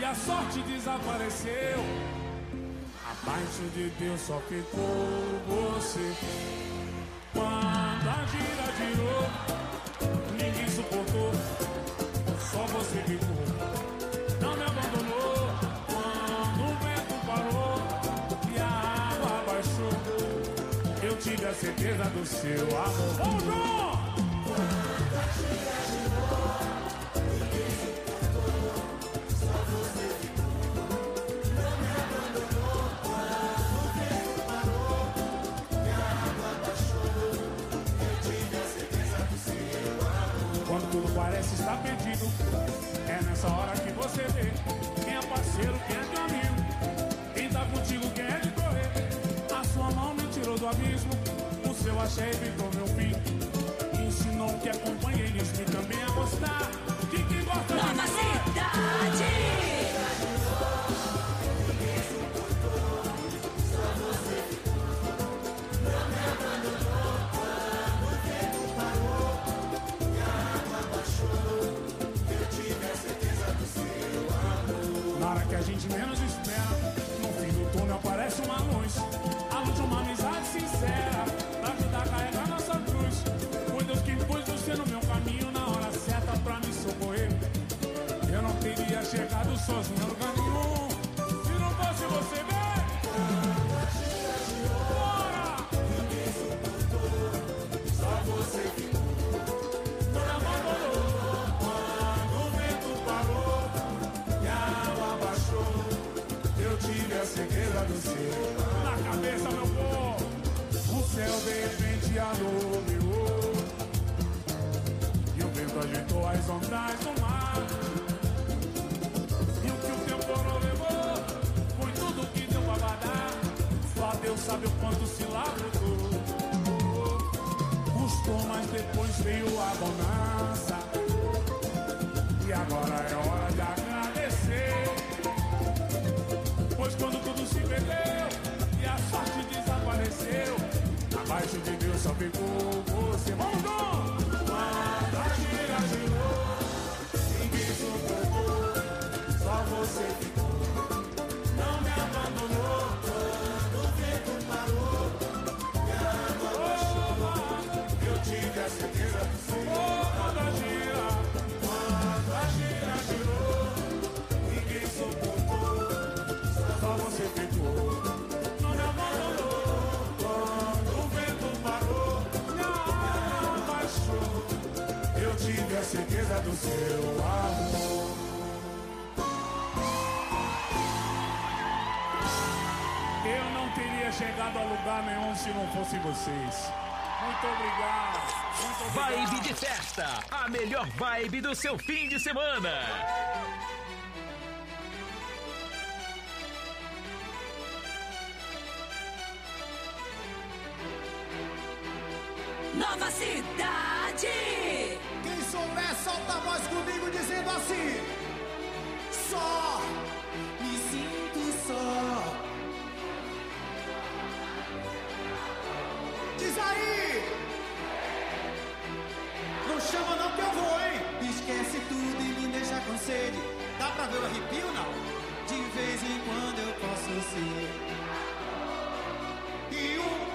a sorte desapareceu. Abaixo de Deus só ficou você. Quando a gira girou, ninguém suportou, só você ficou. Não me abandonou. Quando o vento parou e a água baixou, eu tive a certeza do seu amor. Vamos, João! Quando a gira girou, ninguém suportou, só você ficou. Não me abandonou. Quando o vento parou e a água baixou, eu tive a certeza do seu amor. Quando tudo parece estar perdido, é nessa hora que você vê quem é parceiro, quem é teu amigo, quem tá contigo, quem é de correr. A sua mão me tirou do abismo, o seu axé evitou meu fim. Ensinou que é companheirismo e também a gostar de quem gosta de Nova Cidade! Ninguém suportou, só você ficou. Não me abandonou. Quando o vento parou e a água baixou, eu tive a certeza do seu amor. Na hora que a gente menos espera, no fim do túnel aparece uma luz. A luz de uma amizade sincera, pra ajudar a carregar nossa cruz. Foi Deus quem pôs você no meu caminho, na hora certa pra me socorrer. Eu não teria chegado sozinho a lugar nenhum, se não fosse você, bem. Quando a gira girou, Bora! ninguém suportou, só você ficou. Não me abandonou. Quando o vento parou e a água baixou, eu tive a certeza do seu. Na cabeça, meu povo, o céu de repente alumiou e o vento agitou as ondas do mar. E o que o temporal levou foi tudo que deu pra guardar. Só Deus sabe o quanto se lavrou. Custou, mas depois veio a bonança. E agora é hora de agradecer. Pois quando tudo se perdeu e a sorte desapareceu, abaixo de Deus só ficou você. Vamos, Dom! Quando a gira girou, ninguém suportou, só você ficou. não me abandonou. Quando o vento parou e a água baixou, eu tive a certeza do seu Quando a gira, Quando a gira girou, ninguém suportou, só você ficou. Não me abandonou. quando o vento parou, Não baixou. eu tive a certeza do seu amor. Eu não teria chegado a lugar nenhum se não fosse vocês. Muito obrigado. Muito obrigado. Vibe de festa, a melhor vibe do seu fim de semana. Nova Cidade! Quem souber, solta a voz comigo dizendo assim: só, me sinto só. Diz aí! Não chama não que eu vou, hein? Esquece tudo e me deixa com sede. Dá pra ver o arrepio, não? De vez em quando eu posso ser. E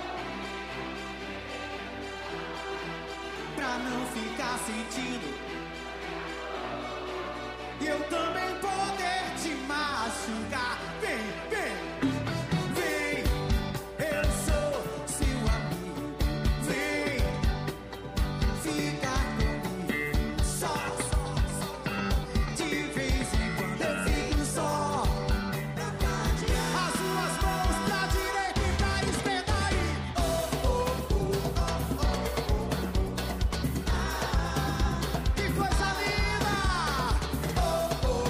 pra não ficar sentindo e eu também poder te machucar. Vem, vem, vem, eu sou seu amigo. Vem, fica comigo. Só, de vez em quando eu fico só. As suas mãos pra direita e pra esquerda aí. Oh, oh, oh, oh, oh, oh. Que coisa linda! Oh, oh,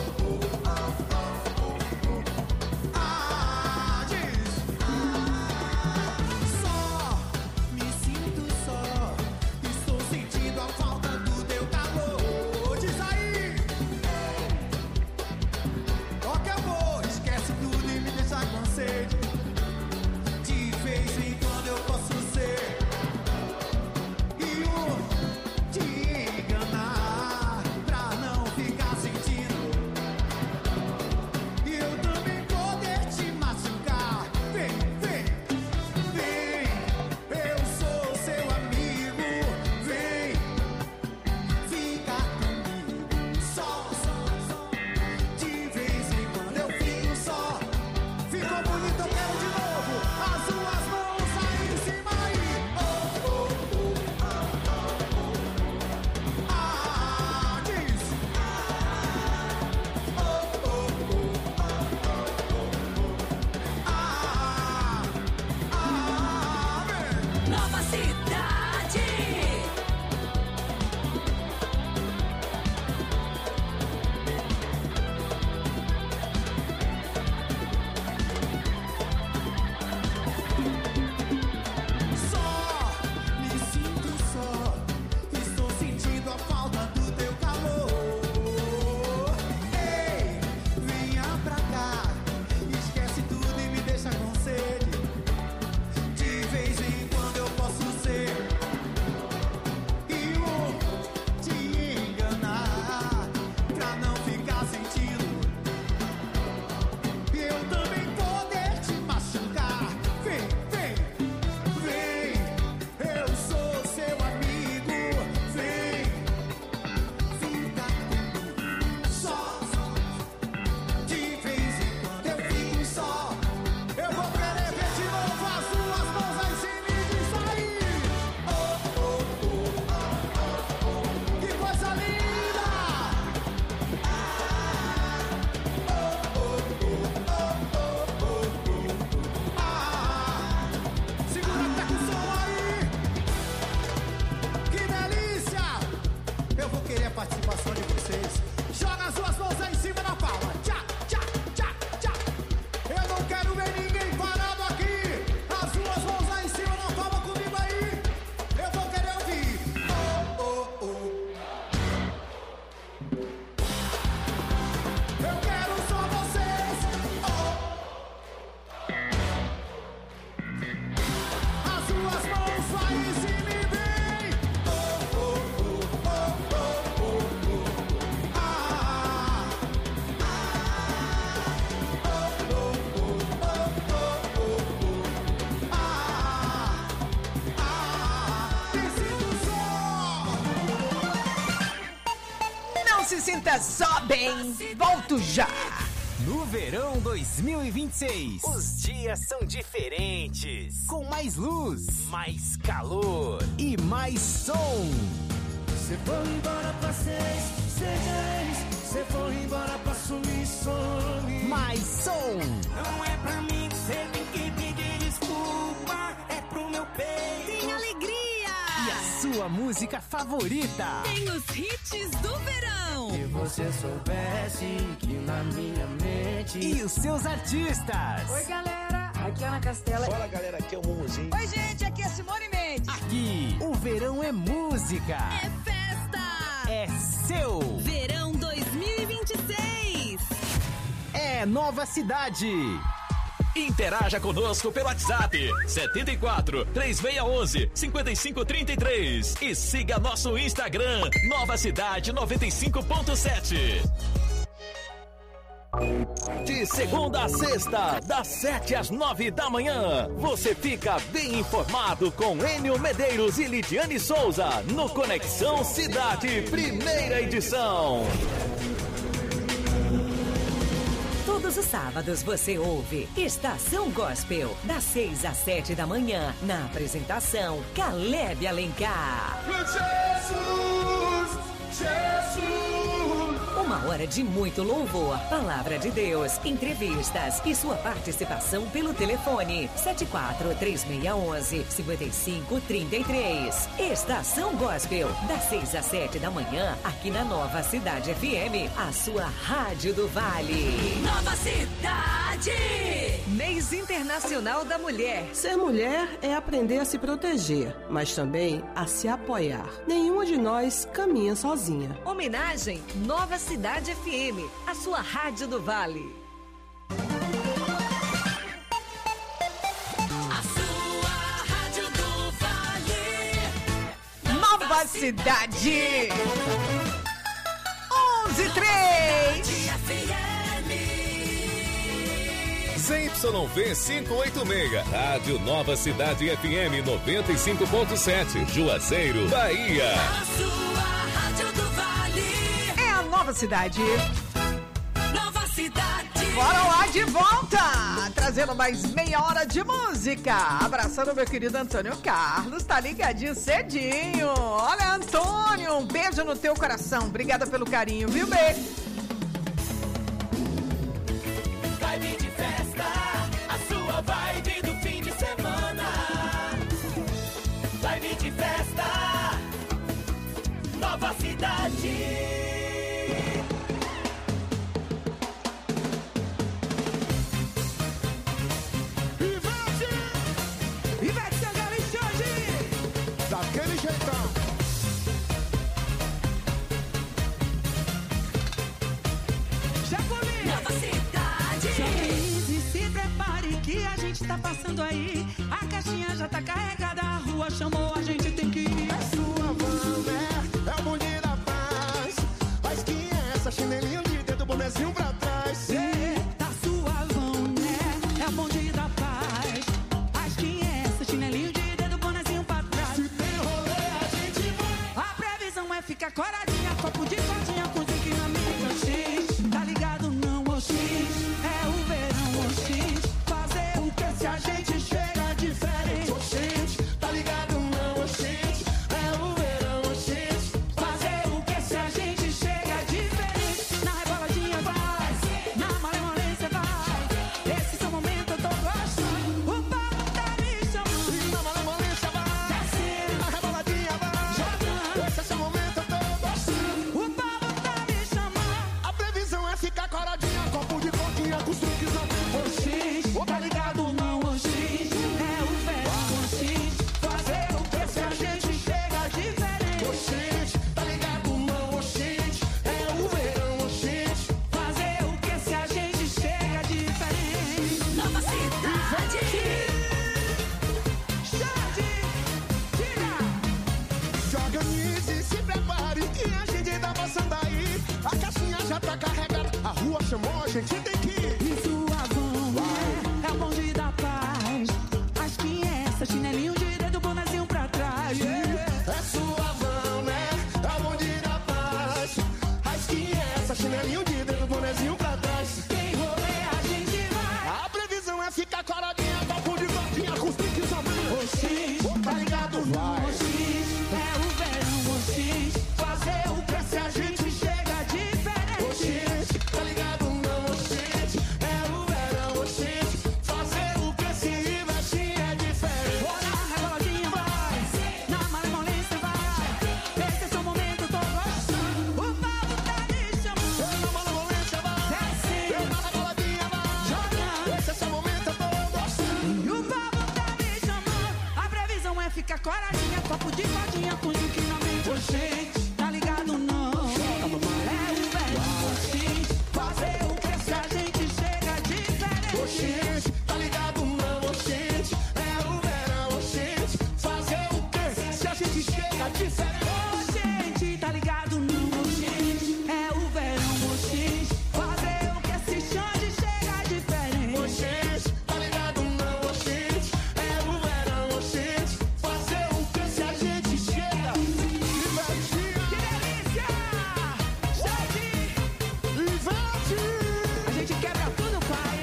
se sinta só bem. Volto já. No verão 2026, os dias são diferentes. Com mais luz, mais calor e mais som. Se for embora pra 6, seja ex. Se for embora pra sumir, some. Mais som. Não é pra mim que você tem que pedir desculpa. É pro meu peito. Tem alegria. E a sua música favorita. Tem os hits do verão. Se você soubesse que na minha mente. E os seus artistas. Oi, galera. Aqui é Ana Castela. Fala, galera. Aqui é o Mumuzinho. Oi, gente. Aqui é Simone Mendes. Aqui, o verão é música. É festa. É seu. Verão 2026. É Nova Cidade. Interaja conosco pelo WhatsApp 74 3611 5533 e siga nosso Instagram Nova Cidade 95.7. De segunda a sexta, das 7 às 9 da manhã, você fica bem informado com Enio Medeiros e Lidiane Souza no Conexão Cidade, primeira edição. Todos os sábados você ouve Estação Gospel, das 6 às 7 da manhã, na apresentação Caleb Alencar. Jesus, Jesus. Uma hora de muito louvor, palavra de Deus, entrevistas e sua participação pelo telefone 74-3611-5533. Estação Gospel, das 6 às 7 da manhã, aqui na Nova Cidade FM, a sua Rádio do Vale. Nova Cidade. Mês Internacional da Mulher. Ser mulher é aprender a se proteger, mas também a se apoiar. Nenhuma de nós caminha sozinha. Homenagem Nova Cidade FM, a sua Rádio do Vale. A sua Rádio do Vale. Nova Cidade. 11:03. ZYV 586, Rádio Nova Cidade FM 95.7, Juazeiro, Bahia. A sua Rádio do Vale. É a Nova Cidade. Nova Cidade. Bora lá de volta, trazendo mais meia hora de música. Abraçando meu querido Antônio Carlos, tá ligadinho cedinho. Olha, Antônio, um beijo no teu coração. Obrigada pelo carinho, viu, beijo? Vibe de festa, a sua vibe do fim de semana. Vibe de festa, Nova Cidade. Ivete Sangalo e Xande. Daquele jeitão. Já comi. Nova Cidade. Chame-se, se prepare que a gente tá passando aí. A caixinha já tá carregada, a rua chamou, a gente tem que ir. É sua van, né? É o bonde da paz. Mas que é essa? Chinelinho de dedo, bonezinho pra trás. Da sua mão, né? É o bonde da paz. As que é essa? Chinelinho de dedo, bonezinho pra trás. Se tem rolê, a gente vai. A previsão é ficar coradinha, copo de cordinha com zinc na mídia X. Tá ligado não, X? É o verão, X. Fazer o que se a gente chega diferente. Oxente, tá ligado não, oxente. É o verão, oxente. Fazer o que se a gente chega diferente. Na reboladinha vai, na malemolência vai. Esse seu momento eu tô gostando. O papo tá me chamando. Na malemolência vai, na reboladinha vai. Esse é seu momento, eu tô gostando. O papo tá me chamando. A previsão é ficar coradinha, copo de coquinha com os truques na X, tá ligado não, X? É o verão, X. Fazer o que se a gente chega diferente. Oxente, tá ligado não, oxente. É o verão, oxente. Fazer o que se a gente chega diferente. Nova Cidade. Xande, tira. Se organize, se prepare que a gente tá passando aí. A caixinha já tá carregada, a rua chamou, a gente tem que ir. E sua mão, né? É o bonde da paz. As que é essa? Chinelinho de dedo, bonezinho pra trás. É sua van, né? É o bonde da paz. A esquina o bonezinho pra trás. Quem rolê a gente vai. A previsão é ficar coladinha, papo de gordinha com os piques abrindo. Oxi, tá ligado? Vai. Oxi, é o verão, oxi. Fazer o que se a gente chega diferente. Oxi, tá ligado? Não, oxi. É o verão, oxi. Fazer o que se investir é diferente. Bora, reboladinha, vai. Na malemolência, vai. Esse é seu momento, tô gostando. O Paulo tá me chamando. Na malemolência, vai. Desce. Na reboladinha, vai. Jogando. Esse é seu momento, eu tô gostando. E o Paulo tá me chamando. A previsão é ficar coradinha, copo de codinha com drink na mente. Oxi, tá ligado não? É o verão, oxi. Fazer o que se a gente chega diferente. Oxi, tá ligado? Não, oxi. É o verão, oxi. Fazer o que se a gente chega diferente. Ô, gente, tá ligado não, oxi. É o verão, oxi. Fazer o que se chama chega diferente. Oxi, tá ligado? Não, oxi. É o verão, oxi. Fazer o que se a gente chega diferente. Que delícia! Gente, a gente quebra tudo, pai.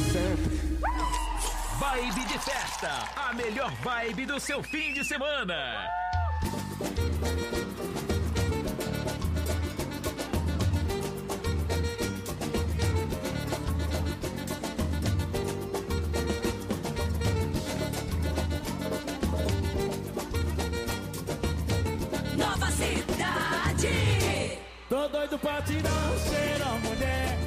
Vibe de festa, a melhor vibe do seu fim de semana. Nova Cidade. Tô doido pra tirar um cheiro, mulher.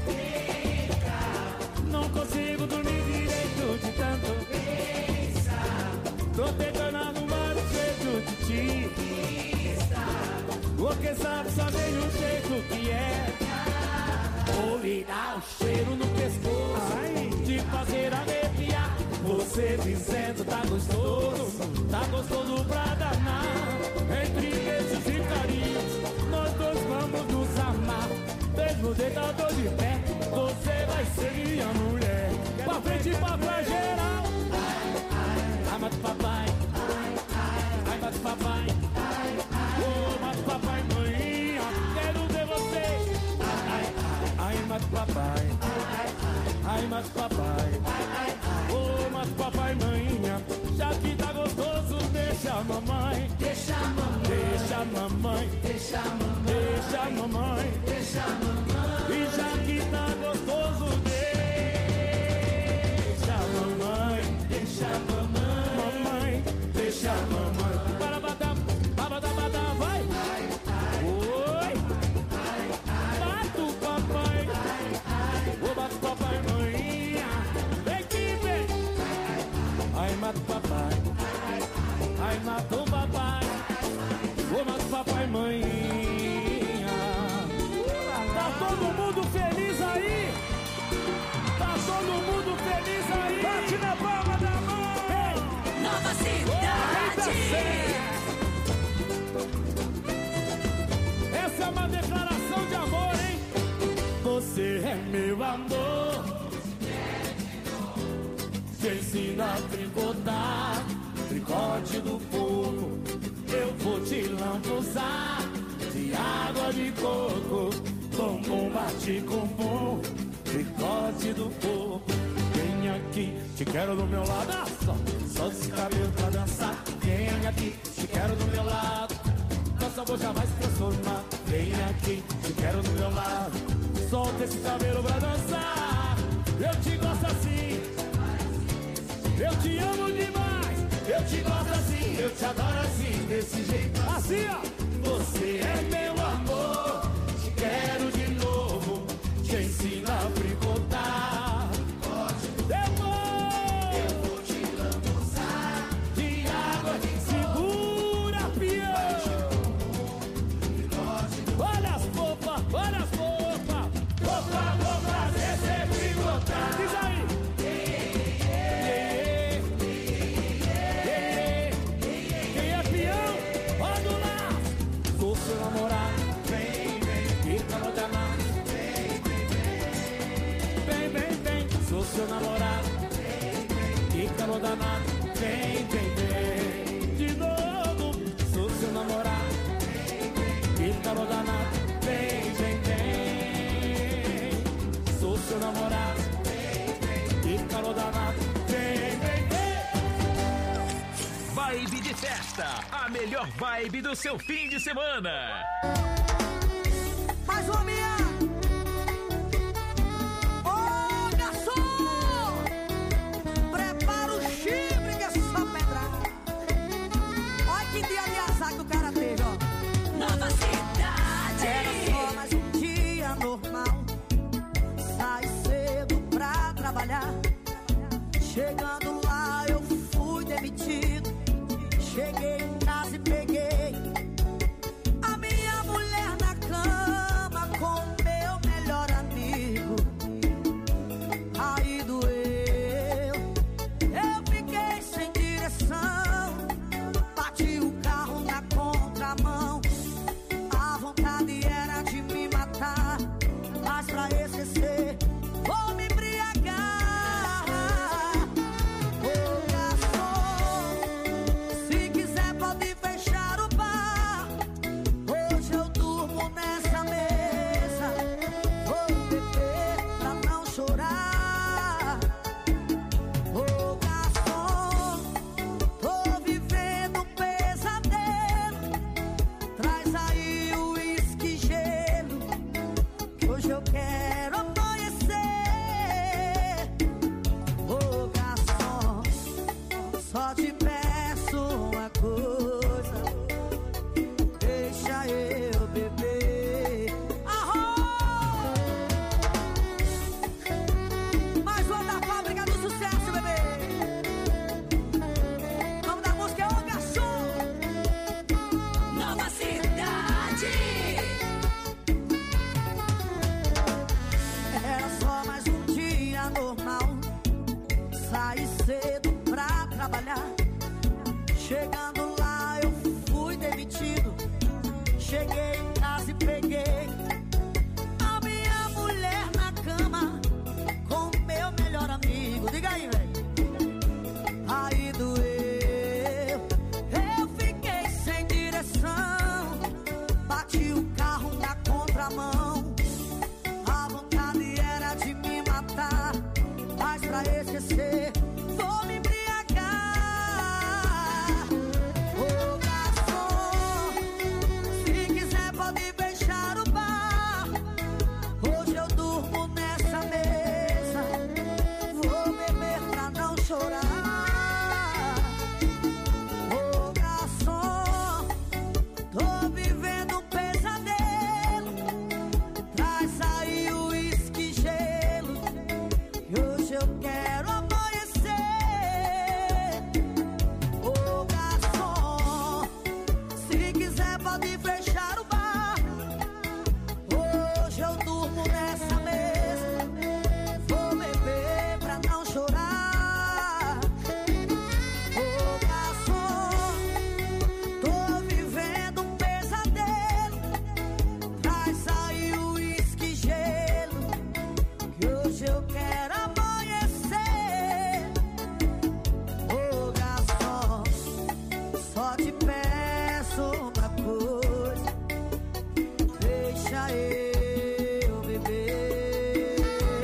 Não consigo dormir direito de tanto pensar. Tô tentando arrumar o jeito de te porque sabe só tem um jeito que é olhar o cheiro no pescoço, te fazer arrepiar. Você dizendo tá gostoso pra danar. Entre beijos e carinhos, nós dois vamos nos amar. Mesmo deitador de pé, você vai ser minha mulher. Pra frente e pra trás geral. Ai, mata o papai. Ai, mata o papai. Oh, mata o papai, mãe. Quero ver você. Ai, mata o papai. Ai, mata o papai. Oh, mata o papai, mãe. Já que tá gostoso, deixa a mamãe. Deixa a mamãe. Deixa a mamãe. Deixa a mamãe. Deixa a mamãe. Deixa a mamãe. E já que tá gostoso, deixa a mamãe. Deixa a mamãe. Mamãe, deixa a mamãe. Para batar, vai. Oi. Mata o papai. Ô, mata o papai, mãe. Vem que vem. Ai, mata o papai. Ai, mata o papai. Ô, mata o papai, mãe. Tá todo mundo feliz aí? Tá todo mundo feliz aí? Bate na palma da mão! Nova Cidade. Essa é uma declaração de amor, hein? Você é meu amor. Te ensino a tricotar, tricote do fogo. Eu vou te lambuzar de água de coco. Bumbum bate com bum, tricote do fogo. Vem aqui, te quero do meu lado. Só esse cabelo pra dançar. Vem aqui, te quero do meu lado. Nossa voz já vai se transformar. Vem aqui, te quero do meu lado. Solta esse cabelo pra dançar. Eu te gosto assim. Eu te amo demais. Eu te gosto assim. Eu te adoro assim. Desse jeito assim, ó. Você é meu amor. Te quero de novo. Te ensino a tricotar. Eu vou te lambuzar de água de segura, pião. Olha as popas, olha as popas. Popa, vou fazer você tricotar. Diz aí. Quem é peão? Roda o laço. Sou seu namorado. Fica no danado. Vem. Sou seu namorado. Fica no danado. Vem. De novo. Sou seu namorado. Fica no danado. Vem. seu namorado. Que calor danado. Vem, vem, vem. Vibe de festa, a melhor vibe do seu fim de semana. Mais uma minha. Ô, garçom! Prepara o chifre que é só pedrada. Olha que dia de azar que o cara teve, ó. Nova Cidade. Era só mais um dia normal. Sai cedo pra trabalhar. Chegando lá eu fui demitido. Cheguei em casa e peguei a minha mulher na cama com meu melhor amigo. Aí doeu, eu fiquei sem direção. Bati o carro na contramão. A vontade era de me matar, mas pra esquecer vou me embriagar. Ô garçom, se quiser pode fechar o bar. Hoje eu durmo nessa mesa. Vou beber pra não chorar. Ô garçom, tô vivendo um pesadelo. Traz aí o uísque e gelo, que hoje eu quero amanhecer. Ô garçom, só te peço uma coisa, deixa eu beber. Arroz! Mais uma da fábrica do sucesso, bebê. O nome da música é Ô Garçom. Nova Cidade. Era só mais um dia normal. Saí cedo pra trabalhar. Chegando lá eu fui demitido. Cheguei em casa e peguei a minha mulher na cama com meu melhor amigo. Diga aí, velho. Aí doeu, eu fiquei sem direção. Bati o carro na contramão. A vontade era de me matar, mas pra esquecer vou me embriagar. Ô garçom, se quiser pode fechar o bar. Hoje eu durmo nessa mesa. Vou beber pra não chorar. Ô garçom, tô vivendo um pesadelo. Traz aí o uísque e gelo, que hoje eu quero amanhecer. Ô garçom, se quiser pode fechar o bar. Hoje eu durmo nessa mesa. Vou beber pra não chorar. Ô garçom, tô vivendo um pesadelo. Traz aí o uísque e gelo, que hoje eu quero amanhecer. Ô garçom, só te peço uma coisa, deixa eu beber.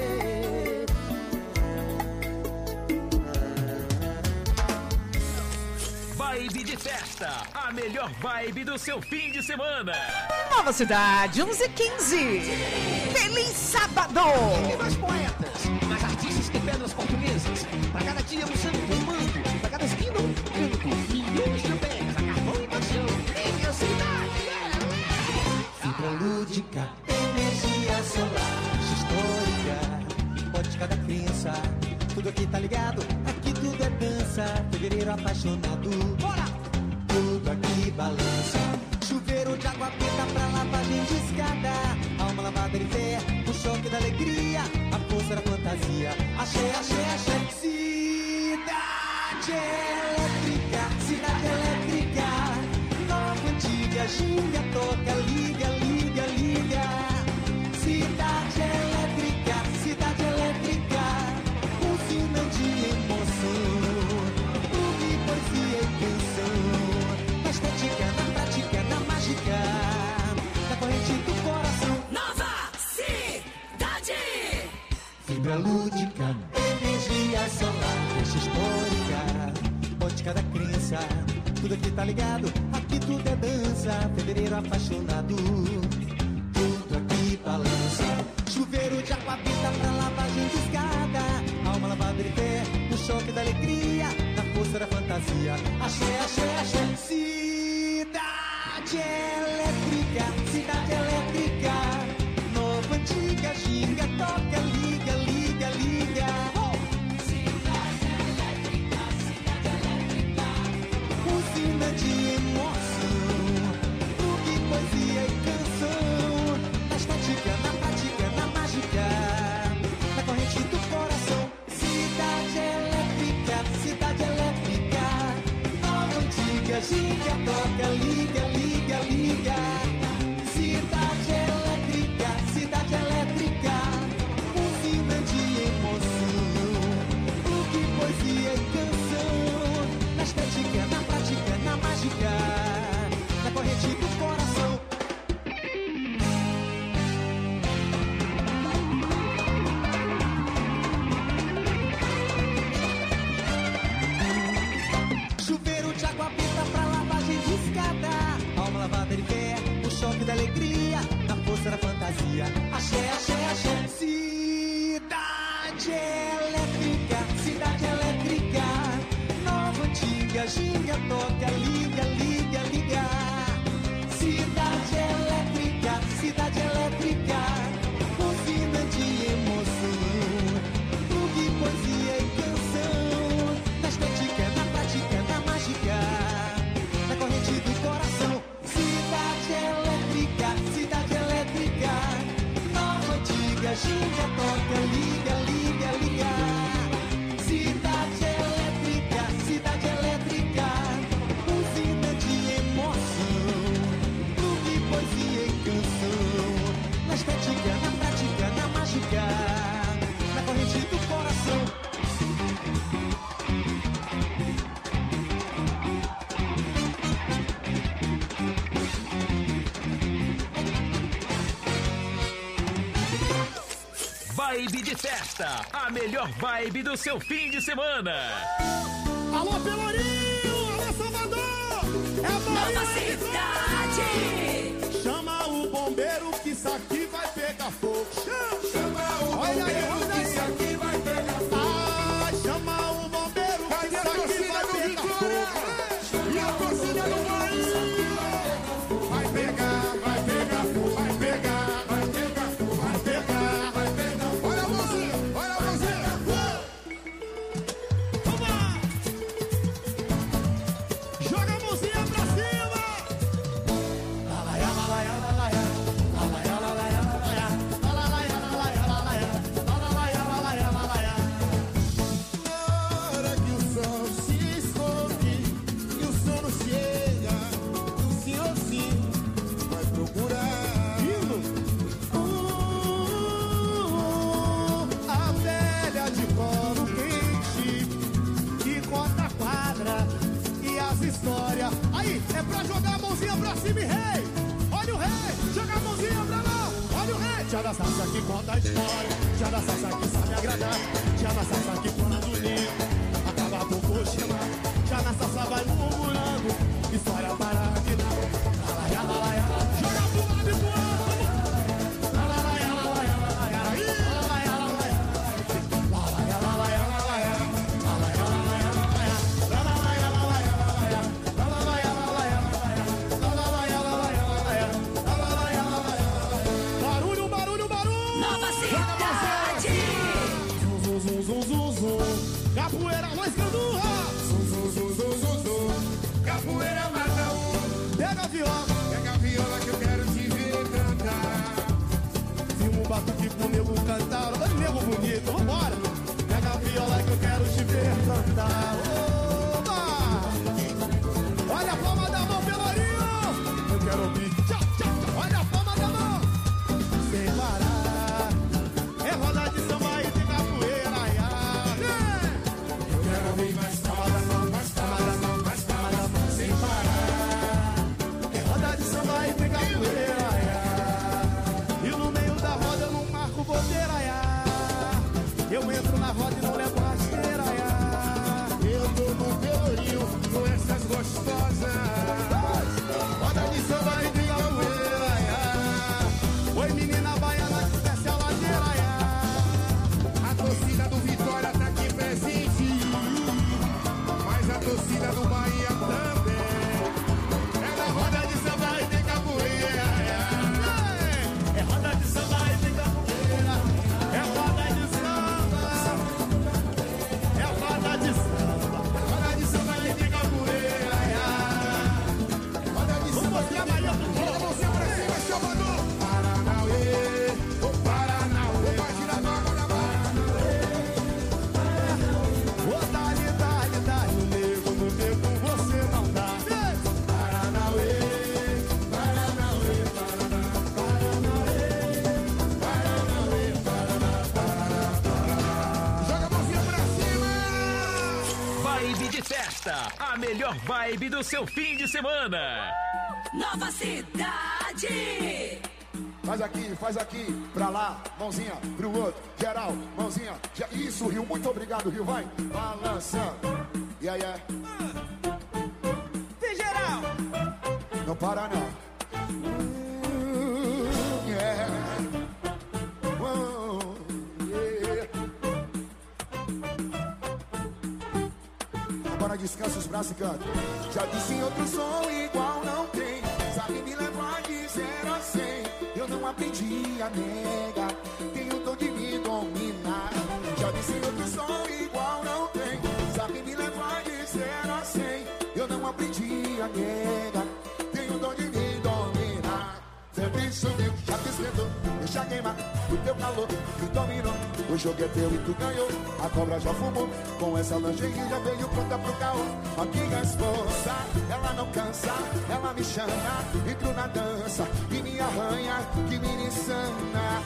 Vibe de festa, a melhor vibe do seu fim de semana. Nova Cidade, 11h15. Feliz sábado! E mais poetas, mais artistas que pedras portuguesas. Pra cada dia Moçambique um manto, pra cada esquina um canto. Milhões de pés, a carvão e paixão. Minha cidade é Fibra lúdica, energia solar, histórica, pode de cada crença. Tudo aqui tá ligado, aqui tudo é dança. Fevereiro apaixonado, bora! Tudo aqui balança. Chuveiro de água preta pra lavagem de escada. Alma lavada de fé, o choque da alegria, a força da fantasia. Axé, axé, axé. Cidade elétrica, cidade elétrica. Nova, antiga, ginga, toca, liga, liga, liga. Cidade elétrica, cidade elétrica. Um sinal de emoção. Ouve poesia e canção. Na estética, na prática, na mágica, na corrente do coração. Nova Cidade. Fibra lúdica, energia solar, deixa histórica, ótica da crença. Tudo aqui tá ligado, aqui tudo é dança. Fevereiro apaixonado, tudo aqui balança. Chuveiro de aquavita pra lavagem de escada. Alma lavada de pé, no choque da alegria, na força da fantasia. Axé, axé, axé. Cidade elétrica, cidade elétrica. Nova, antiga, ginga, toca, liga, liga, liga. Cidade elétrica, usina de emoção, truque, poesia e canção. Na estética, na prática, na mágica, na corrente do coração. Cidade elétrica, nova, antiga, ginga, toca, liga, liga, liga. Cidade elétrica, usina de emoção, truque, poesia e canção. Na estética, na prática, na mágica, na corrente do coração. Chuveiro de água benta pra lavagem de escada. Alma lavada de pé, o choque da alegria, na força da fantasia. Axé, axé, axé. Cidade elétrica, nova, antiga, ginga, toca, liga, liga, liga. Cidade elétrica, usina de emoção, truque, poesia e canção. Na estética, na prática, na mágica, na corrente do coração. Cidade elétrica, nova, antiga, ginga, toca, liga, liga, liga. Cidade elétrica, usina de emoção, truque, poesia e canção. Na estética, na prática, na mágica, na corrente do coração. Vibe de festa, a melhor vibe do seu fim de semana. Alô, Pelourinho! Alô, Salvador! É Nova Cidade! Chama o bombeiro que isso aqui vai pegar fogo. Chama o bombeiro que isso aqui vai pegar fogo. Ah, chama o bombeiro que isso aqui vai pegar fogo. E a torcida do Bahia vai pegar, vai pegar fogo, vai pegar, vai pegar fogo, vai pegar, vai pegar fogo. Olha você, olha você. Vamos lá. Joga a mãozinha pra cima. Lalaia, lalaia, lalaia. Lalaia, lalaia, lalaia. Lalaia, lalaia, lalaia. Lalaia, lalaia, lalaia. Na hora que o sol se esconde e o sono chega, o senhorzinho vai procurar a velha de colo quente que conta a quadra e as histórias. Aí, é pra jogar a mãozinha pra cima e rei. Olha o rei, joga a mãozinha pra lá. Olha o rei. Tia da salsa que conta a história, tia da salsa que sabe agradar, tia da salsa que quando liga acaba por cochimar. Tia da salsa vai murmurando, história para que não. Lalaia, lalaia, joga pro lado e pro outro. Lalaia, lalaia, lalaia. Aí, lalaia, lalaia. Lalaia, lalaia, lalaia. Lalaia, lalaia, lalaia. Lalaia, lalaia, lalaia. Lalaia, lalaia, lalaia. Lalaia, lalaia, lalaia. Lalaia, lalaia, lalaia. Barulho, barulho, barulho. Nova Cidade! Zum, zum, zum, zum, zum. Capoeira, nós candurra. Zum, zum, zum, zum, zum, zum. Capoeira, mata um. Pega a viola que eu quero te ver cantar. Filma um batuque pro nego cantar. Olha o nego bonito, vambora. Pega a viola que eu quero te ver cantar. Oba! Olha a palma da mão, Pelourinho. Eu quero ouvir. Tchau, tchau, tchau. Olha a palma da mão. Sem parar. É roda de samba e de capoeira. Ai, ai. Eu quero ouvir mais palma da mão, mais palma da mão, mais palma da mão. Sem parar. É roda de samba e de capoeira. Ai, ai. E no meio da roda eu não marco bobeira. Ai, ai. Sexta, a melhor vibe do seu fim de semana. Nova Cidade. Faz aqui, pra lá, mãozinha pro outro, geral, mãozinha, isso, Rio, muito obrigado, Rio, vai, balançando, yeah. Vem, geral. Não para não, yeah. Agora descansa os braços e canta. Já disse em outro som igual não tem, sabe me levar de 0 a 100. Eu não aprendi a nega, tenho dom de me dominar. Já disse em outro som igual não tem, sabe me levar de 0 a 100. Eu não aprendi a nega, tenho dom de me dominar. Sempre subiu, já te esquentou, deixa queimar o teu calor, me dominou. O jogo é teu e tu ganhou, a cobra já fumou. Com essa lingerie já veio pronta pro caô. Aqui é esforça, ela não cansa, ela me chama, entro na dança e me arranha, que me insana.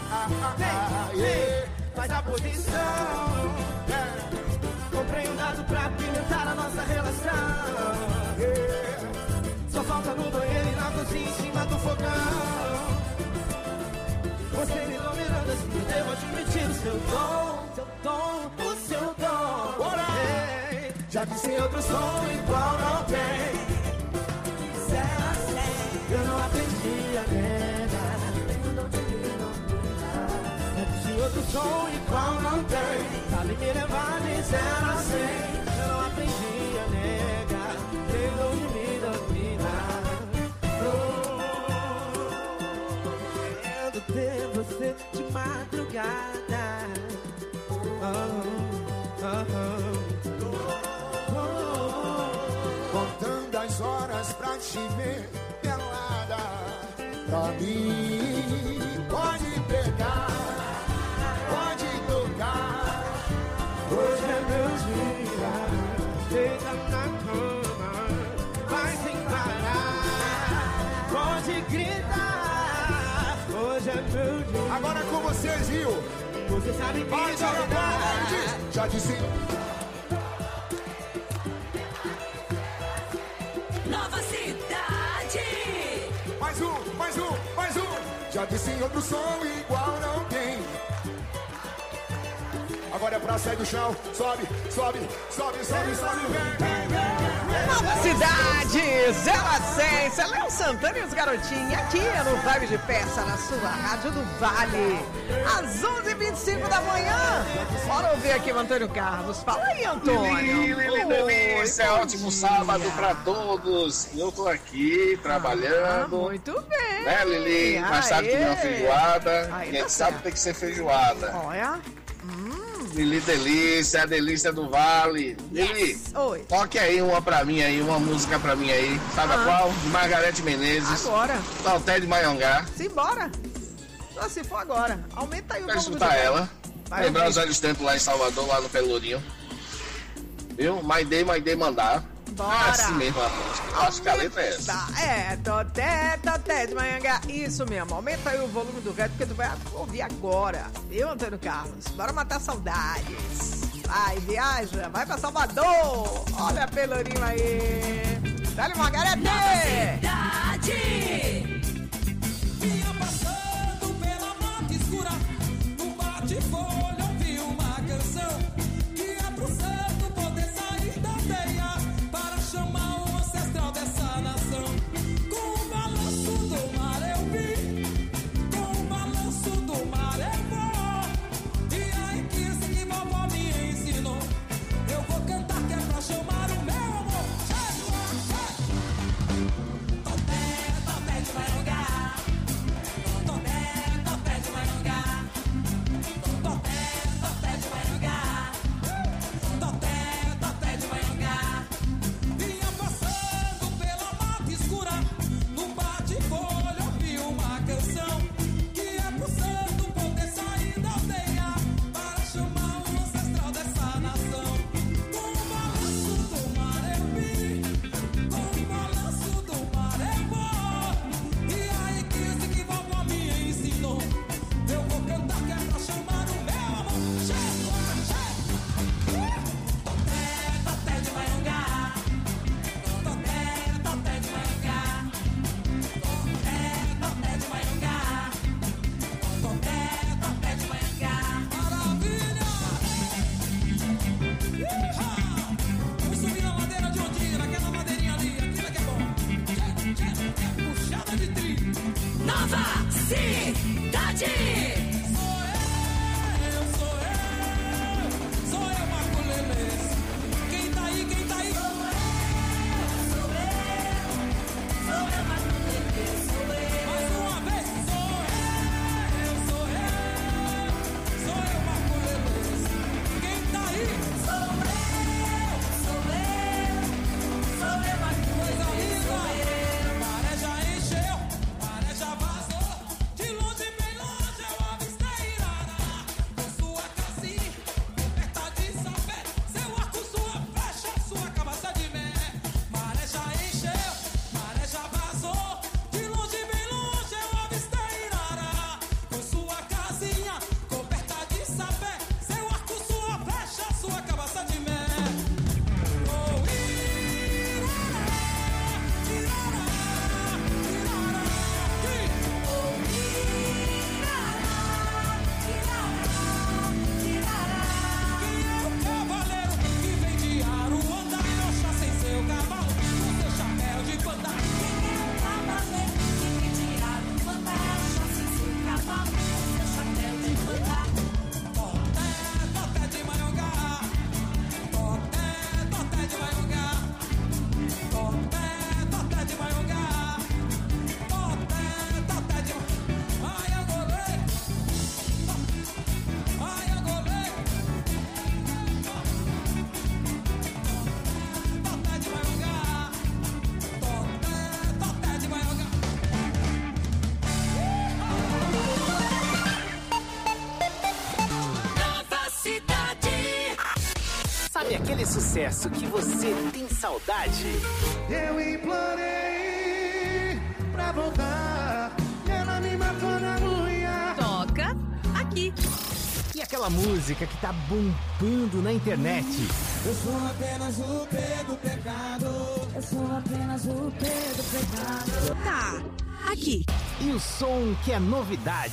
Faz a posição, comprei um dado pra pimentar a nossa relação. Só falta no banheiro e na cozinha em cima do fogão. Você me dominando assim, eu devo admitir o seu dom, o seu dom. Bora! Já disse em outro som igual não tem. 0 a 100, eu não aprendi a negar. Já disse em outro som igual não tem. Sabe me levar de 0 a 100, eu não aprendi a negar. Tenho de me dominar. Quero ter você de madrugada. Contando as horas pra te ver pelada. Pra mim, pode pegar, pode tocar. Hoje é meu dia, deita na cama, vai sem parar. Pode gritar, hoje é meu dia. Agora com vocês, Rio. Você sabe que vai jogar. Já disse. Nova Cidade. Mais um. Já disse em outro som igual não tem. Agora é pra sair do chão. Sobe, vem. Nova Cidade, 0 a 100, Léo Santana e os garotinhos aqui no Vibe de Peça, na sua Rádio do Vale, às 11h25 da manhã. Bora ouvir aqui o Antônio Carlos. Fala aí, Antônio. Delícia, é ótimo sábado pra todos. Eu tô aqui trabalhando. Muito bem. Né, Lili? Mais tarde comer uma feijoada. Aí, e a gente tá sabe certo. que tem que ser feijoada. Olha. Lili Delícia, a delícia do Vale. Lili, Oi. toque aí uma pra mim aí, uma música pra mim aí. Sabe a qual? De Margarete Menezes. Agora. Salté de Maiongá. Simbora. Só se for agora. Aumenta aí o Quero volume. escutar ela. Vai Lembrar ouvir. os velhos tempos lá em Salvador, lá no Pelourinho. Viu? My Day mandar. Bora. Assim mesmo a música. Eu acho que a letra é essa. Toté de Maiangá. Isso mesmo. Aumenta aí o volume do rádio, porque tu vai ouvir agora. Viu, Antônio Carlos? Bora matar saudades. Vai, viaja. Vai pra Salvador. Olha a Pelourinho aí. Dá-lhe Margarete. Nova Cidade. Vinha passando pela mata escura, no bate-folha ouvi uma canção que é pro santo poder sair da aldeia para chamar o ancestral dessa nação. Com o balanço do mar eu vi, com o balanço do mar eu vou. E aí que vovó me ensinou, eu vou cantar que é pra chamar o meu amor. Toté de Sabe aquele sucesso que você tem saudade? Eu implorei pra voltar, ela me matou na unha. Toca aqui. E aquela música que tá bombando na internet? Eu sou apenas o P do pecado. Eu sou apenas o P do pecado. Tá aqui. E o som que é novidade?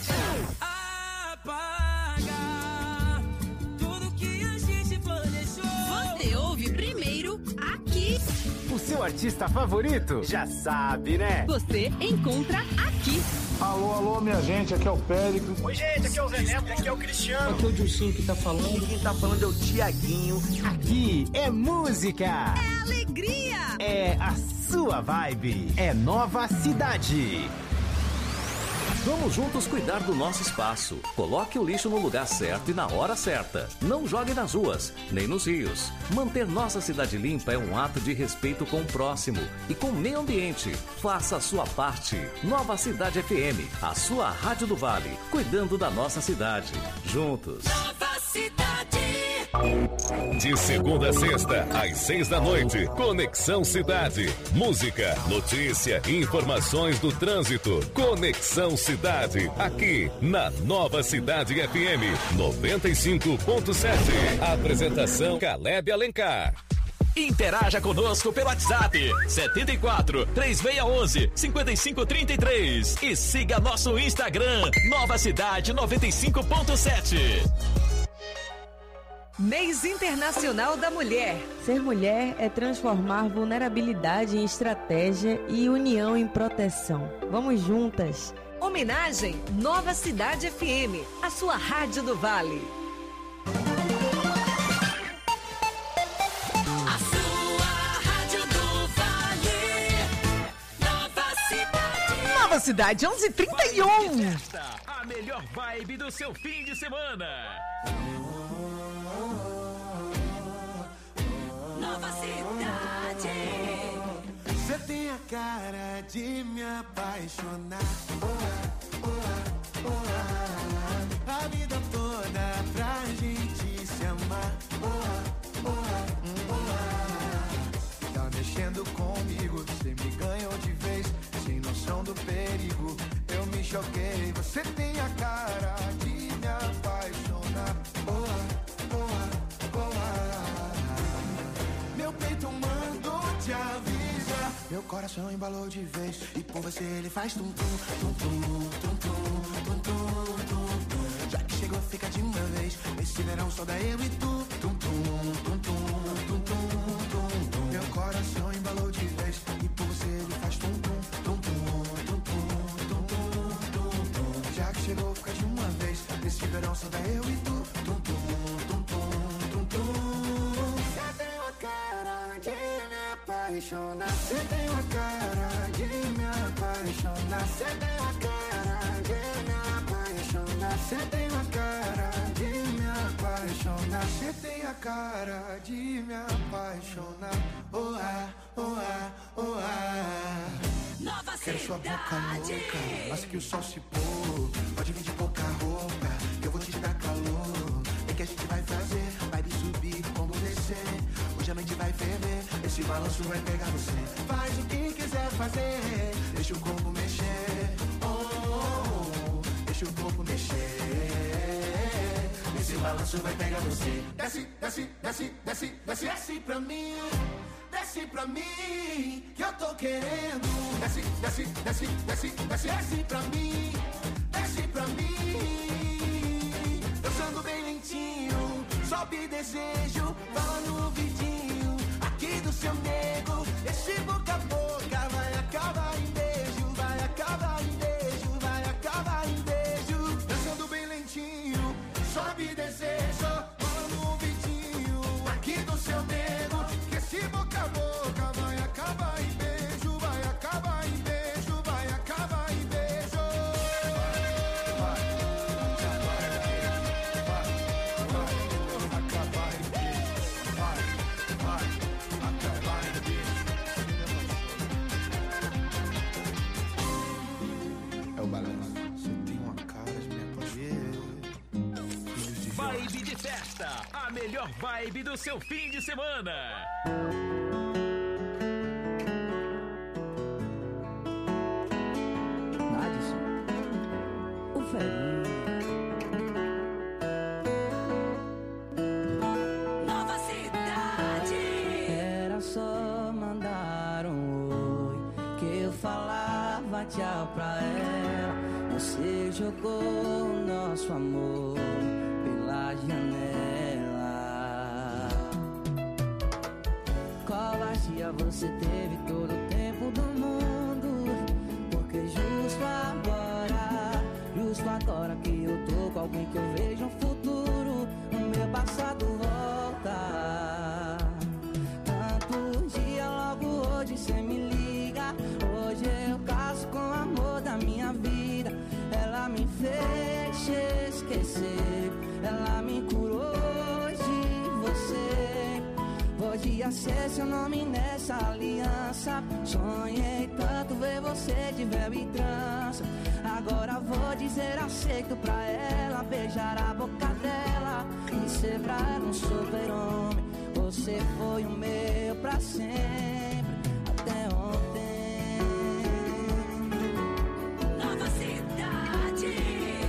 Apaga tudo que a gente planejou. Você ouve primeiro aqui. O seu artista favorito? Já sabe, né? Você encontra aqui. Alô, alô, minha gente, aqui é o Péricles. Oi, gente, aqui é o Zé Neto, aqui é o Cristiano. Aqui é o Dilcinho que tá falando. Quem tá falando é o Tiaguinho. Aqui é música. É alegria. É a sua vibe. É Nova Cidade. Vamos juntos cuidar do nosso espaço. Coloque o lixo no lugar certo e na hora certa. Não jogue nas ruas, nem nos rios. Manter nossa cidade limpa é um ato de respeito com o próximo e com o meio ambiente. Faça a sua parte. Nova Cidade FM, a sua rádio do Vale, cuidando da nossa cidade. Juntos. Nova Cidade. De segunda a sexta, às 6 da noite, Conexão Cidade. Música, notícia e informações do trânsito. Conexão Cidade, aqui na Nova Cidade FM 95.7. Apresentação Caleb Alencar. Interaja conosco pelo WhatsApp 74 3611 5533 e siga nosso Instagram Nova Cidade 95.7. Mês Internacional da Mulher. Ser mulher é transformar vulnerabilidade em estratégia e união em proteção. Vamos juntas. Homenagem Nova Cidade FM, a sua rádio do Vale. A sua rádio do Vale. Nova Cidade. Nova Cidade, 11h31. A melhor vibe do seu fim de semana. Nova Cidade. Você tem a cara de me apaixonar. A vida toda pra gente se amar. Tá mexendo comigo, você me ganhou de vez. Sem noção do perigo, eu me choquei. Você tem a cara de me apaixonar. Meu peito mandou te avisar. Meu coração embalou de vez. E por você ele faz tum-tum, tum-tum, tum-tum, tum-tum, tum-tum. Já que chegou, fica de uma vez. Esse verão só dá eu e tu. Tum-tum, tum-tum, tum-tum, tum-tum. Meu coração embalou de vez. E por você ele faz tum-tum, tum-tum, tum-tum, tum-tum, tum-tum. Já que chegou, fica de uma vez. Esse verão só dá eu e tu. Tum-tum, tum-tum, tum-tum. Você tem uma cara de me apaixonar. Você tem uma cara de me apaixonar. Você tem uma cara de me apaixonar. Você tem uma cara de me apaixonar. Você tem a cara de me apaixonar. Oh ah, oh ah, oh ah. Nova Quero sua boca Cidade. louca, mas que o sol se pôr. Pode vir de pouca roupa, que eu vou te dar calor. É que a gente vai fazer, vai subir, como descer. Hoje a noite vai ferver, esse balanço vai pegar você. Faz o que quiser fazer, deixa o corpo mexer. Oh, oh, oh, deixa o corpo mexer. Esse balanço vai pegar você. Desce, desce, desce, desce, desce, desce pra mim. Desce pra mim, que eu tô querendo. Desce, desce, desce, desce, desce, desce pra mim. Desce pra mim. Dançando bem lentinho, sobe desejo. Fala no ouvidinho, aqui do seu nego. Esse boca a boca vai acabar em beijo. Vai acabar em beijo, vai acabar em beijo. Dançando bem lentinho, sobe desejo. Fala no ouvidinho, aqui do seu nego. Que esse boca a boca vai acabar em beijo. Vai acabar em beijo, vai acabar em beijo. Vai acabar em beijo. Vai acabar em beijo. Festa, a melhor vibe do seu fim de semana. Nadson, o velhinho. Nova Cidade. Era só mandar um oi que eu falava tchau pra ela. Você jogou o nosso amor pela janela. Covardia, você teve todo o tempo do mundo. Porque justo agora que eu tô com alguém que eu vejo um futuro, o meu passado volta. Tanto dia, logo hoje cê me liga. Hoje eu caso com o amor da minha vida. Ela me fez esquecer, ela me curou de você. Podia ser seu nome nessa aliança. Sonhei tanto ver você de véu e trança. Agora vou dizer aceito pra ela, beijar a boca dela e ser pra ela um super-homem. Você foi o meu pra sempre, até ontem. Nova Cidade.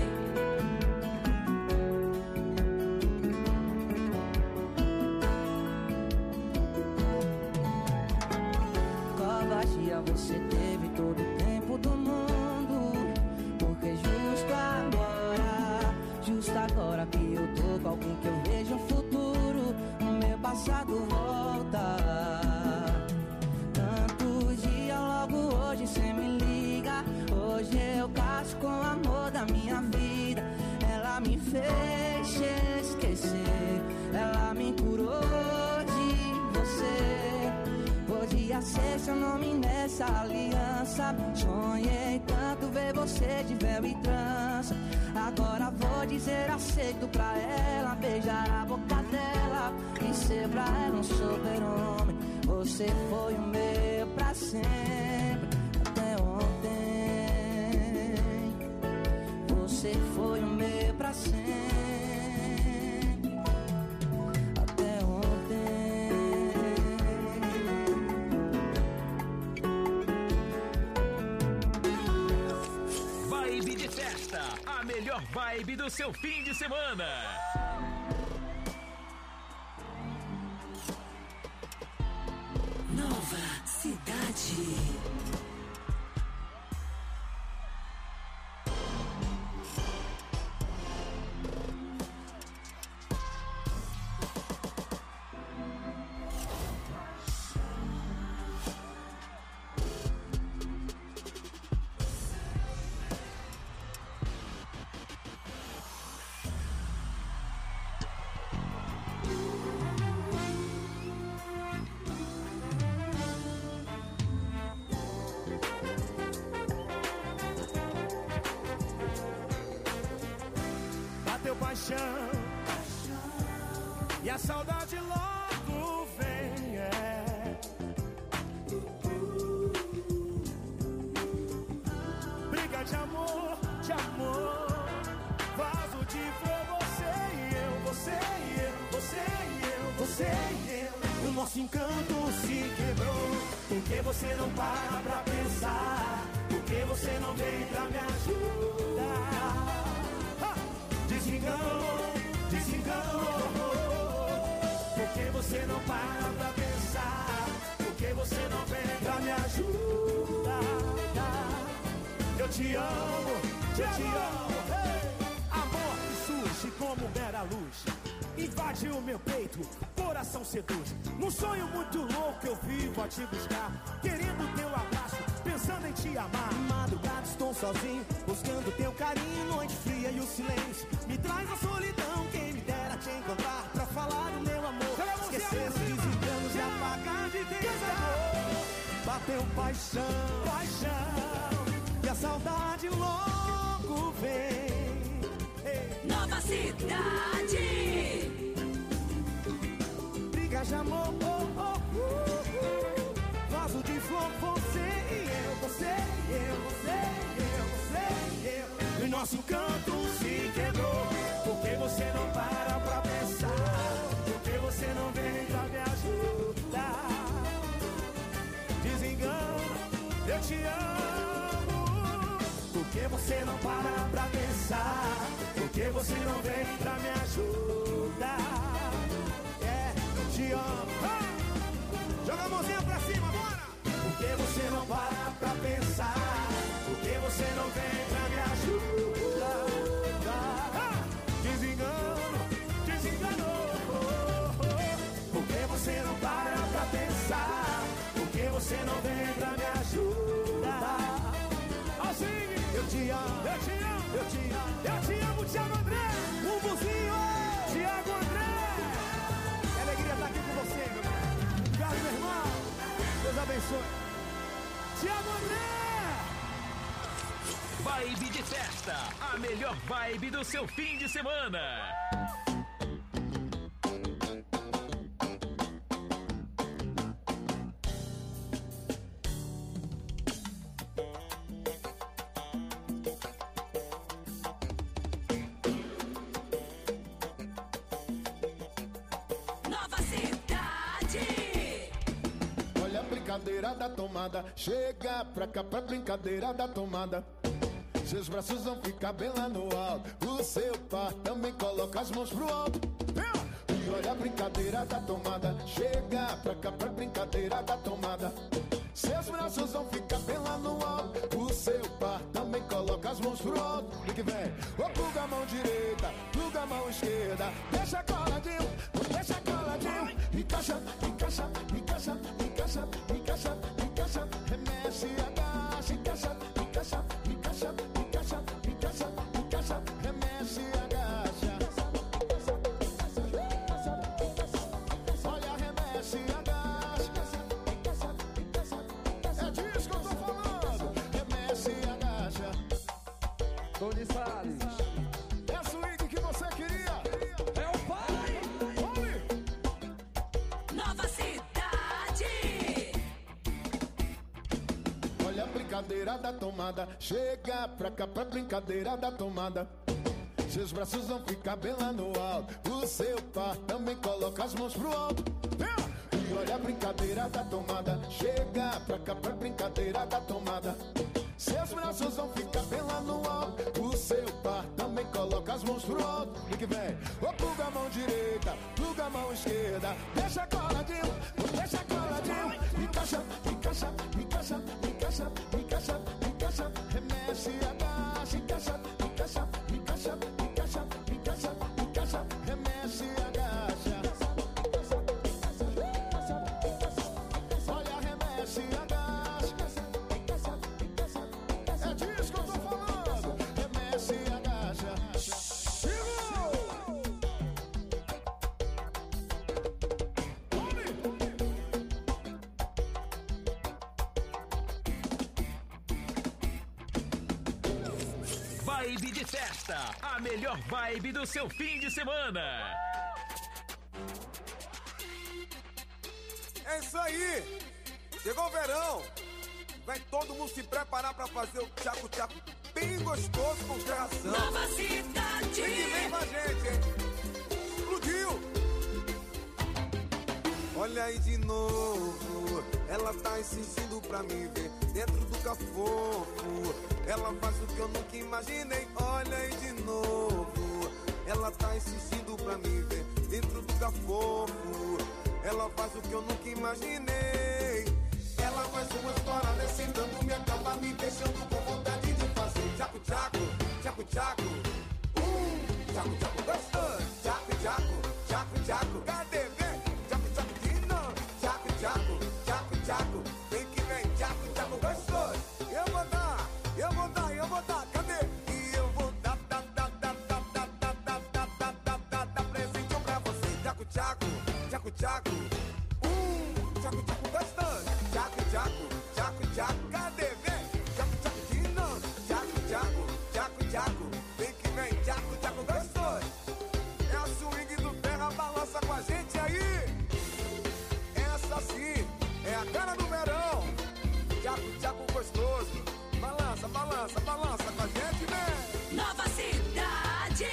Covardia, você teve todo o tempo do mundo. Porque justo agora que eu tô com alguém que eu vejo um futuro, o meu passado volta. Tanto dia, logo hoje cê me liga. Hoje eu caso com o amor da minha vida. Ela me fez esquecer, ela me curou de você. Podia ser seu nome nessa aliança. Sonhei tanto ver você de véu e trança. Agora vou dizer aceito pra ela, beijar a boca dela e ser pra ela um super-homem. Você foi o meu pra sempre, até ontem. Você foi o meu pra sempre, até ontem. Vibe de festa, a melhor vibe do seu fim de semana. Nova Cidade. Paixão, e a saudade logo vem, briga de amor, vaso de flor, você e eu, você e eu, você e eu, você e eu. O nosso encanto se quebrou, porque você não para pra pensar, porque você não vem pra me ajudar. Desenganou, porque você não para pra pensar, porque você não vem pra me ajudar. Eu te amo, eu te amo. Amor que surge como mera luz, invade o meu peito, coração seduz. Num sonho muito louco eu vivo a te buscar, querendo teu abraço, pensando em te amar. Madrugada estou sozinho, buscando teu carinho. Noite fria e o silêncio me traz a solidão. Quem me dera te encontrar pra falar do meu amor, esquecer os desenganos e apagar de dentro. Bateu paixão, e a saudade logo vem. Nova Cidade. Briga de amor, vaso de flor, você e eu, você e eu, você e eu, você e eu. E nosso canto se quebrou, porque você não para pra pensar, eu te amo. Por que você não para pra pensar? Por que você não vem pra me ajudar? Eu te amo. Joga a mãozinha pra cima, bora! Por que você não para pra pensar? Por que você não vem pra me ajudar? Desenganou. Por que você não para pra pensar? Por que você não vem pra me ajudar? Assim, Eu te amo, eu te amo, eu te amo, eu te amo, Thiago André. Um buzinho, Thiago André. Que alegria estar aqui com você, meu irmão. Obrigado, meu irmão. Deus abençoe. Thiago André. Vibe de festa, a melhor vibe do seu fim de semana. Nova Cidade. Olha a brincadeira da tomada, chega pra cá pra brincadeira da tomada. Seus braços vão ficar bem lá no alto, o seu par também coloca as mãos pro alto. E olha a brincadeira da tomada, chega pra cá pra brincadeira da tomada. Seus braços vão ficar bem lá no alto, o seu par também coloca as mãos pro alto. E que vem, pluga a mão direita, pluga a mão esquerda, deixa coladinho, encaixa, encaixa, encaixa, encaixa, encaixa, encaixa, remexe, agacha, encaixa, encaixa, encaixa, encaixa, encaixa, encaixa, remexe, agacha. Olha, remexe, agacha. É disso que eu tô falando. Remexe, agacha. Tony Salles. É a swing que você queria. É o pai. Nova Cidade. Olha a brincadeira da tomada, chega pra cá pra brincadeira da tomada. Seus braços vão ficar bem lá no alto, o seu par também coloca as mãos pro alto. E olha a brincadeira da tomada, chega pra cá pra brincadeira da tomada. Seus braços vão ficar bem lá no alto, o seu par também coloca as mãos pro alto. E que vem, pluga a mão direita, pluga a mão esquerda, deixa coladinho, encaixa, encaixa, encaixa, encaixa, encaixa, encaixa, remexe, agacha, encaixa, encaixa, encaixa, encaixa, encaixa, encaixa, remexe, agacha. Olha, remexe, agacha. É disso que eu tô falando. Remexe, agacha. Vibe de festa, a melhor vibe do seu fim de semana. É isso aí! Chegou o verão! Vai todo mundo se preparar pra fazer o tchaco-tchaco bem gostoso com ferração. Nova Cidade. Vem com a gente, hein? Explodiu! Olha aí de novo, ela tá insistindo pra me ver dentro do cafofo. Ela faz o que eu nunca imaginei. Olha aí de novo, ela tá insistindo pra me ver dentro do cafofo. Ela faz o que eu nunca imaginei. Ela faz uma história descendendo, me acaba me deixando com vontade de fazer tchaco-tchaco, tchaco-tchaco. Tchaco-tchaco gostoso, tchaco-tchaco, tchaco-tchaco. Cadê, vem? Tchaco-tchaco de novo, tchaco-tchaco, tchaco-tchaco. Vem que vem, tchaco-tchaco gostoso. Eu vou dar, cadê? E eu vou dar presente pra você. Tchaco-tchaco, tchaco-tchaco. Tchaco-tchaco gostoso. Tchaco-tchaco, tchaco-tchaco. Cadê? Vem. Tchaco-tchaco de novo. Tchaco-tchaco, tchaco-tchaco. Vem que vem. Tchaco-tchaco gostoso. É a swing do Terra, balança com a gente aí. Essa sim é a cara do verão. Tchaco-tchaco gostoso. Balança, balança, balança com a gente, vem. Nova Cidade.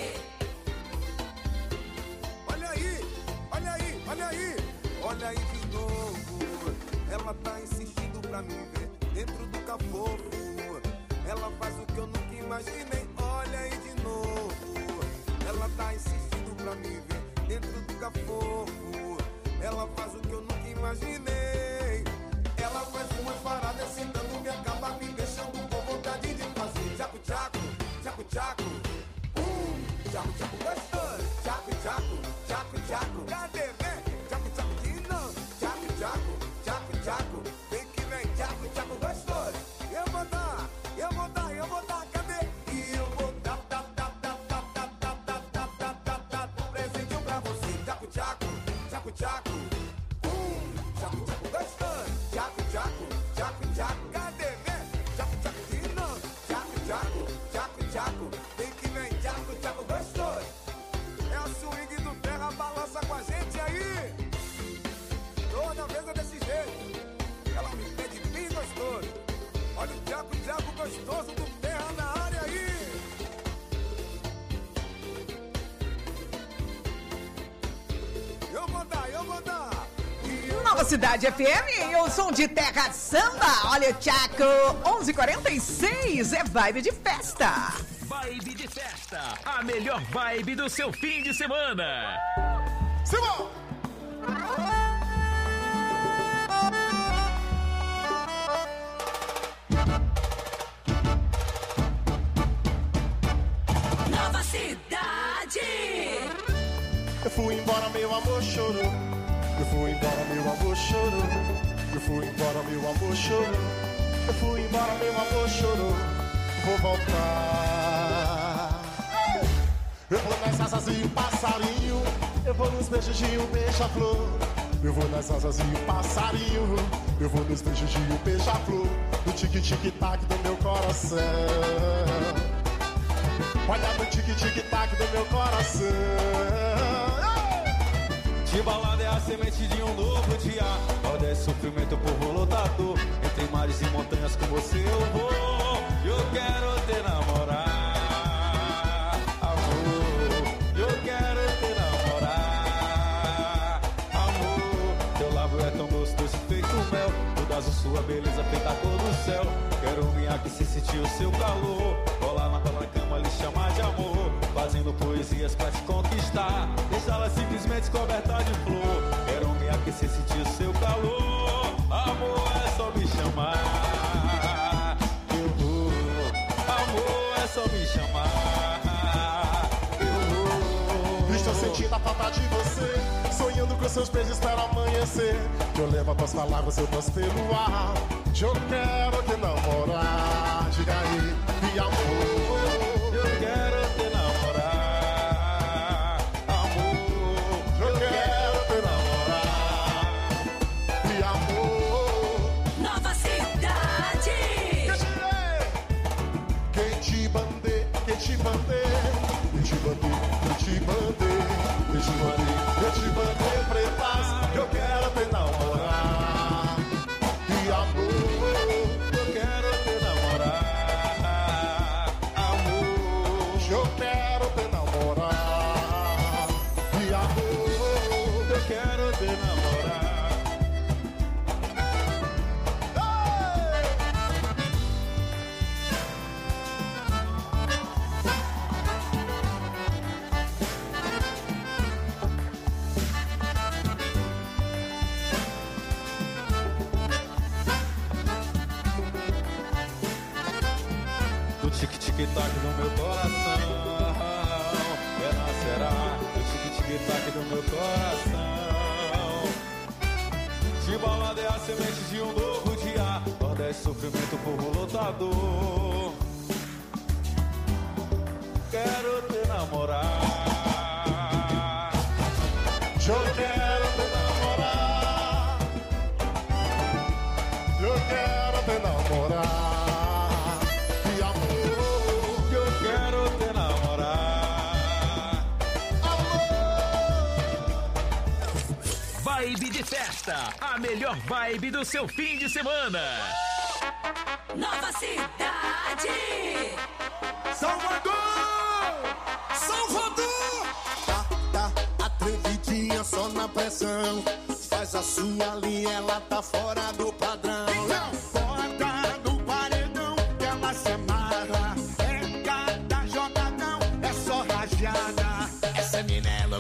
Olha aí, olha aí, olha aí. Olha aí de novo, ela tá insistindo pra me ver dentro do cafofo. Ela faz o que eu nunca imaginei, olha aí de novo. Ela tá insistindo pra me ver dentro do cafofo. Ela faz o que eu nunca imaginei. Ela faz umas paradas sentando, me acaba me deixando com vontade de fazer tchaco-tchaco, tchaco-tchaco. Tchaco-tchaco gostoso, tchaco-tchaco, tchaco-tchaco. Cadê, vem? Tchaco-tchaco de novo, tchaco-tchaco, tchaco-tchaco. Vem que vem, tchaco-tchaco gostoso. Eu vou dar, cadê? E eu vou dar, presentinho pra você, tchaco-tchaco, tchaco-tchaco. Tchaco-tchaco gostoso, tchaco-tchaco, tchaco-tchaco. Cadê, vem? Tchaco-tchaco de novo, tchaco-tchaco, tchaco-tchaco. Vem que vem, tchaco-tchaco gostoso. É o swing do terra, balança com a gente aí. Toda vez é desse jeito. Ela me pede bem gostoso. Olha o tchaco-tchaco gostoso do terra na área aí. Eu vou dar. Nova Cidade FM, eu sou de Terra Samba. Olha o Tchaco, 11h46, é vibe de festa. Vibe de festa, a melhor vibe do seu fim de semana. Simão! Nova Cidade. Eu fui embora, meu amor chorou. Eu fui embora, meu amor chorou. Eu fui embora, meu amor chorou. Eu fui embora, meu amor chorou. Vou voltar. Eu vou nas asas e o passarinho. Eu vou nos beijos de um beija-flor. Eu vou nas asas e o passarinho. Eu vou nos beijos de um beija-flor. No tique-tique-tac do meu coração. Olha no tique-tique-tac do meu coração. De balada é a semente de um novo dia. Roda é sofrimento, povo lotador. Entre mares e montanhas com você eu vou. Eu quero te namorar, amor. Eu quero te namorar, amor. Teu lábio é tão doce, doce feito mel. Toda azul, sua beleza feita a cor do céu. Quero me aquecer, sentir o seu calor. Rolar na cama, lhe chamar de amor. Fazendo poesias pra te conquistar. Deixá-la simplesmente coberta de flor. Quero me aquecer, sentir o seu calor. Amor, é só me chamar. Eu vou. Amor, é só me chamar. Eu vou. Estou sentindo a falta de você. Sonhando com seus beijos para amanhecer. Eu levo as tuas palavras, eu posso pelo ar. Eu quero te namorar. Diga aí, e amor. Eu quero te namorar, amor. Eu quero te namorar, e amor. Nova Cidade. Quem te bandei, quem te bandei, quem te bandei, quem te bandei, quem te bandei, quem te bandei, pretas. Eu quero te namorar, e amor. Eu quero te namorar, amor. Eu quero te namorar, e amor. Eu quero te namorar. Do tique-tique-tac do meu coração, renascerá. Do tique-tique-tac do meu coração. De balada é a semente de um novo dia. Nordeste, sofrimento, povo lotador. Quero te namorar. Eu quero te namorar, eu quero te namorar, e amor. Eu quero te namorar. Vibe de festa, a melhor vibe do seu fim de semana. Nova Cidade. Salvador! Salvador! Tá atrevidinha só na pressão. Faz a sua ali, ela tá fora do padrão. Não importa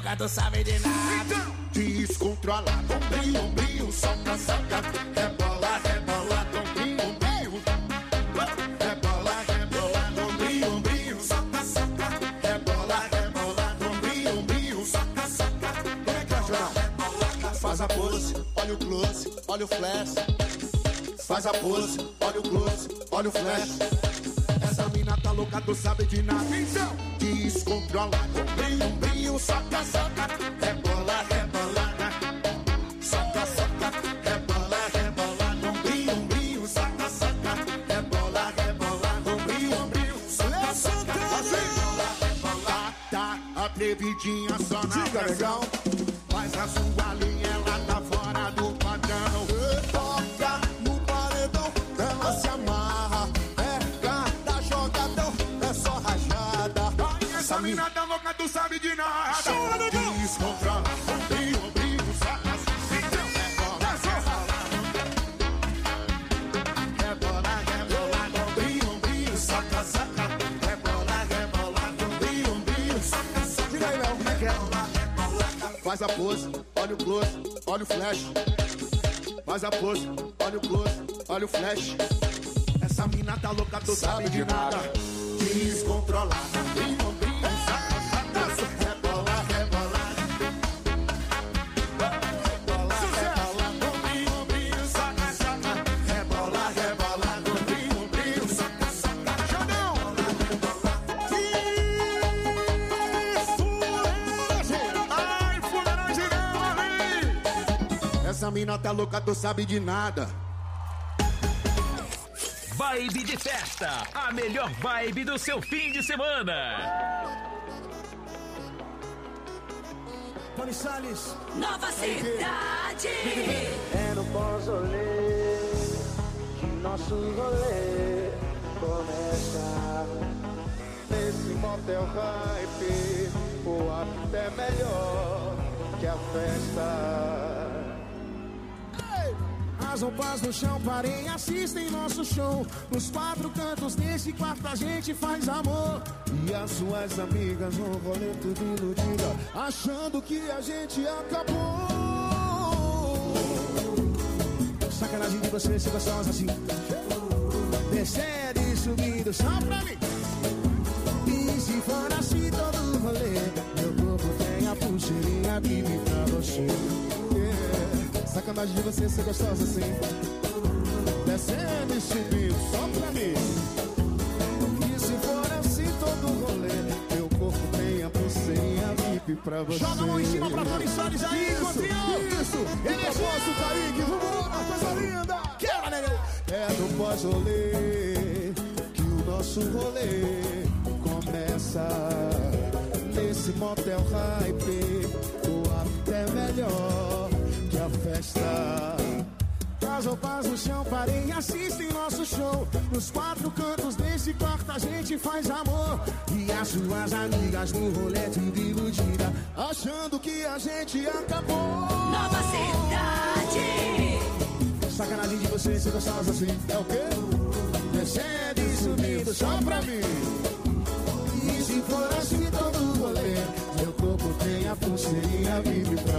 louca, tu sabe de nada. Descontrolado, ombrinho, ombrinho, soca, soca. Rebola, rebola, ombrinho, ombrinho. Rebola, rebola, ombrinho, ombrinho, soca, soca. Rebola, rebola, ombrinho, ombrinho, soca, soca. Como é que é, Jornal? Faz a pose, olha o close, olha o flash. Faz a pose, olha o close, olha o flash. Essa mina tá louca, tu sabe de nada. Então, descontrolado, ombrinho, ombrinho, soca, soca. Rebola, rebolada. Soca, soca. Rebola, rebolada. Ombrinho, ombrinho, soca, soca. Rebola, rebolada. Ombrinho, ombrinho, soca, soca. Rebola, rebolada. Tá atrevidinha só na pressão. Faz a sua linha, ela tá fora do padrão. Toca no paredão, ela se amarra. Só rajada. Essa mina tá louca, tu sabe de nada. Descontrola, ombrinho, ombrinho, saca, então rebola, rebola, ombrinho, ombrinho, saca, saca. Rebola, rebola, ombrinho, ombrinho, saca, saca. Diga aí, Léo, como é que é? Faz a pose, olha o close, olha o flash. Faz a pose, olha o close, olha o flash. Essa mina tá louca, tu sabe de nada. Descontrolada, ombrinho, ombrinho, saca, saca, rebola, rebola. Rebola, rebola, ombrinho, ombrinho, saca, saca. Rebola, rebola, ombrinho, ombrinho, saca, saca. Jadão! Ai, fuleiragem não, ali! Essa mina tá louca, tu sabe de nada. Vibe de festa, a melhor vibe do seu fim de semana. Tony Salles, Nova Cidade. É no Pozolê que nosso rolê começa. Nesse motel hype, o after é melhor que a festa. As roupas no chão, parem, assistem nosso show. Nos quatro cantos desse quarto a gente faz amor. E as suas amigas no rolê tudo iludida, achando que a gente acabou. Sacanagem de você, se gostosa assim. Descendo e subindo só pra mim. E se for assim todo rolê, meu corpo tem a pulseirinha bibi pra você. Sacanagem de você ser gostosa assim. Descendo e subindo só pra mim. E se for assim todo rolê, meu corpo tem a pulseirinha VIP pra você. Joga a mão em cima pra Tony Salles aí, Cotrião. Isso, energia, Kaique, vambora, coisa linda. Quebra, negão. É no pós-rolê que o nosso rolê começa. Nesse motel hype, o after é melhor que a festa. As roupas no chão, parem, assistem nosso show. Nos quatro cantos desse quarto a gente faz amor. E as suas amigas no rolê tudo iludida, achando que a gente acabou. Nova Cidade. Sacanagem de você ser gostosa assim. É o quê? Descendo e subindo só pra mim. E se for assim todo rolê, meu corpo tem a pulseirinha vive pra